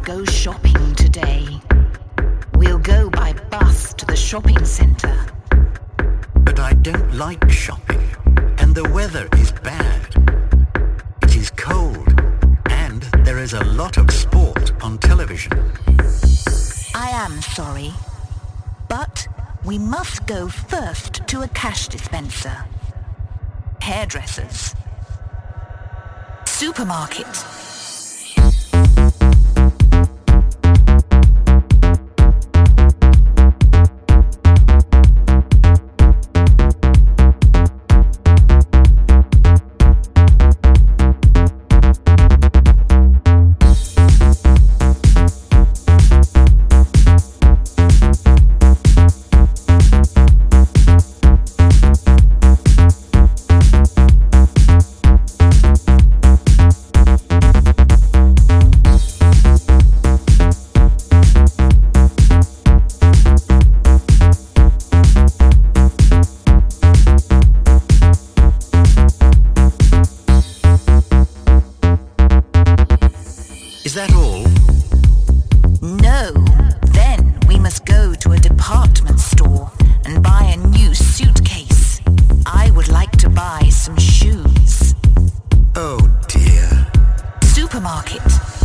go shopping today. We'll go by bus to the shopping centre. But I don't like shopping, and the weather is bad. It is cold, and there is a lot of sport on television. I am sorry, but we must go first to a cash dispenser. Hairdressers. Supermarket. Is that all? No, then we must go to a department store and buy a new suitcase. I would like to buy some shoes. Oh dear. Supermarket.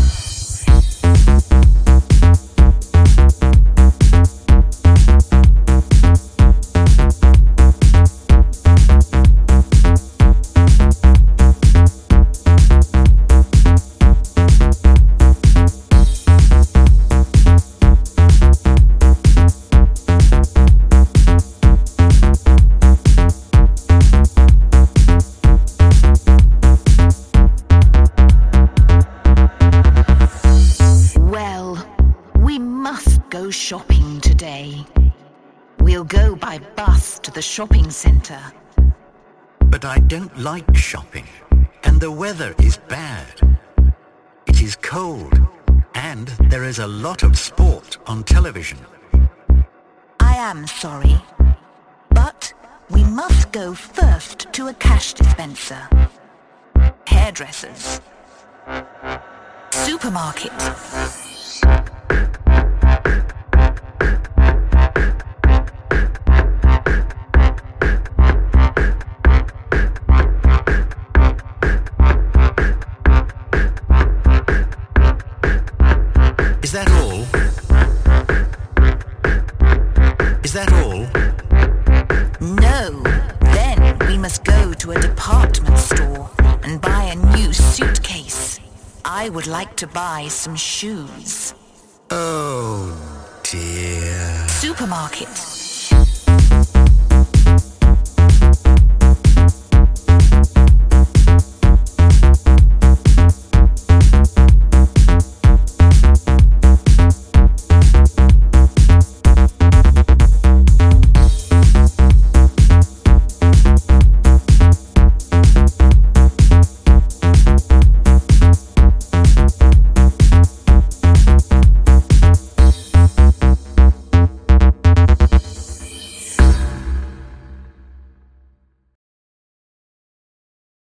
Go shopping today. We'll go by bus to the shopping centre. But I don't like shopping, and the weather is bad. It is cold, and there is a lot of sport on television. I am sorry, but we must go first to a cash dispenser. Hairdressers. Supermarket. Is that all? Is that all? No, then we must go to a department store and buy a new suitcase. I would like to buy some shoes. Oh dear. Supermarket.